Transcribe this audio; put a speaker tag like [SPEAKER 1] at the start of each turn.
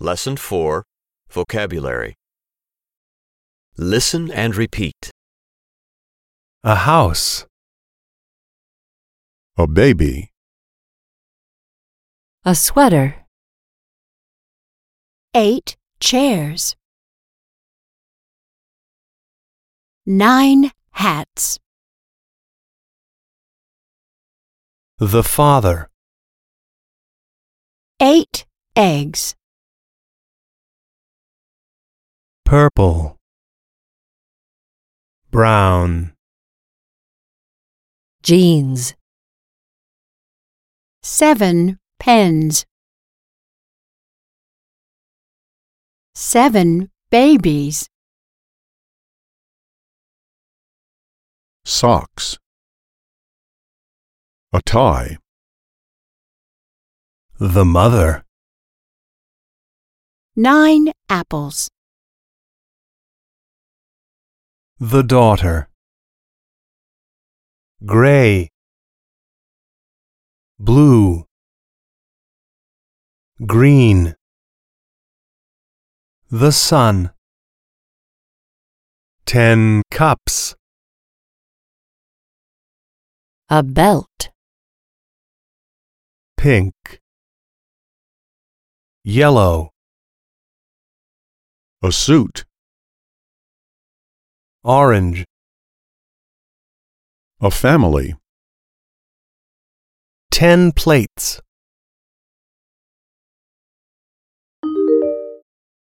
[SPEAKER 1] Lesson 4, Vocabulary. Listen and repeat.
[SPEAKER 2] A house.
[SPEAKER 3] A baby.
[SPEAKER 4] A sweater.
[SPEAKER 5] 8 chairs. 9 hats.
[SPEAKER 2] The father.
[SPEAKER 5] 8 eggs.
[SPEAKER 2] Purple. Brown.
[SPEAKER 4] Jeans.
[SPEAKER 5] 7 pens. 7 babies.
[SPEAKER 3] Socks. A tie.
[SPEAKER 2] The mother.
[SPEAKER 5] 9 apples.
[SPEAKER 2] The daughter. Gray. Blue. Green. The sun. 10 cups.
[SPEAKER 4] A belt.
[SPEAKER 2] Pink. Yellow.
[SPEAKER 3] A suit.
[SPEAKER 2] Orange.
[SPEAKER 3] A family.
[SPEAKER 2] 10 plates.